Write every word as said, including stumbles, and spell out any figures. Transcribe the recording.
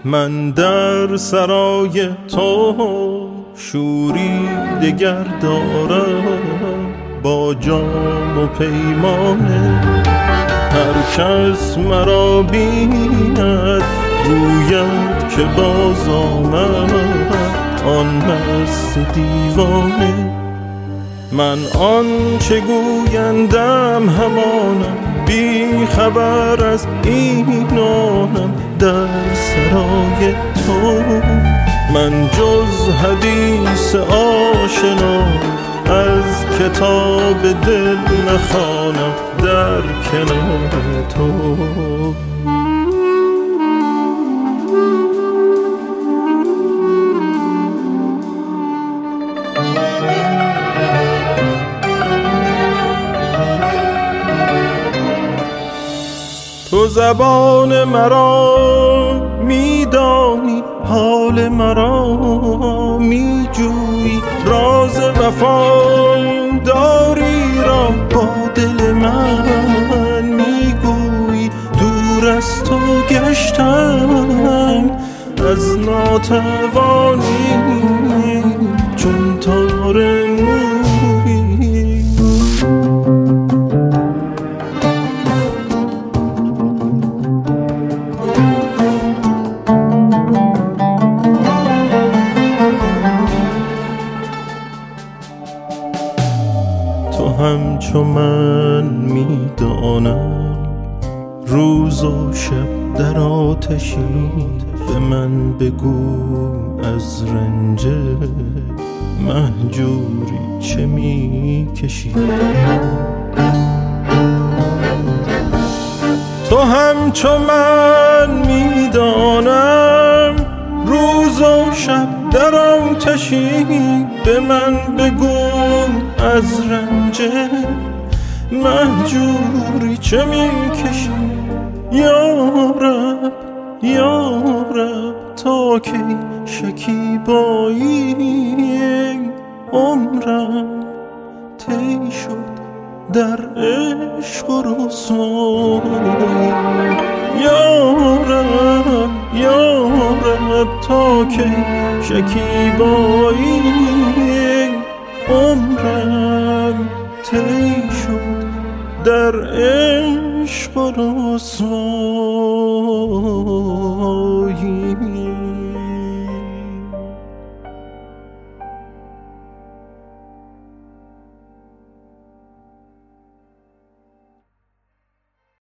من در سرای تو شوری دگر دارم با جام و پیمانه. هر کس مرا بیند گوید که باز آمد آن مست دیوانه. من آن چه گویندم همانم، بی خبر از اینانم در سرای تو. من جز حدیث آشنا از کتاب دل نخوانم در کنار تو. تو زبان مرا میدانی، حال مرا میجویی، راز وفا داری را با دل من میگویی. دور از تو گشتم از ناتوانی چون تار مویی. تو همچو من میدانم روز و شب در آتشی. به من بگو از رنج مهجوری چه میکشی. تو همچو من میدانم روز و شب در آتشی. به من بگو از رنج مهجوری چه میکشی. یا رب یا رب تا کی شکیبایی عمرم طی شد در عشق و رسوایی. یا رب یا رب تا کی شکیبایی عمرم طی شد در عشق و رسوایی.